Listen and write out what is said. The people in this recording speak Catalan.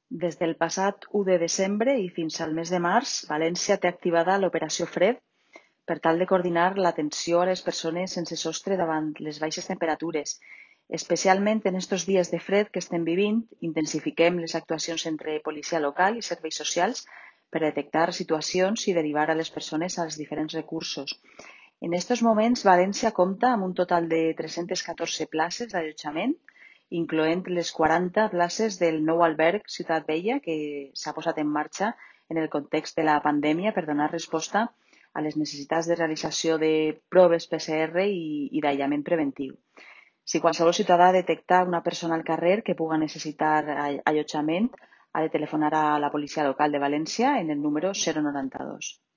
Des del passat 1 de desembre i fins al mes de març, València té activada l'Operació Fred per tal de coordinar l'atenció a les persones sense sostre davant les baixes temperatures. Especialment en estos dies de fred que estem vivint, intensifiquem les actuacions entre policia local i serveis socials per detectar situacions i derivar a les persones als diferents recursos. En estos moments, València compta amb un total de 314 places d'allotjament, incloent les 40 places del nou alberg Ciutat Vella que s'ha posat en marxa en el context de la pandèmia per donar resposta a les necessitats de realització de proves PCR i d'aïllament preventiu. Si qualsevol ciutadà detecta una persona al carrer que puga necessitar allotjament, ha de telefonar a la policia local de València en el número 092.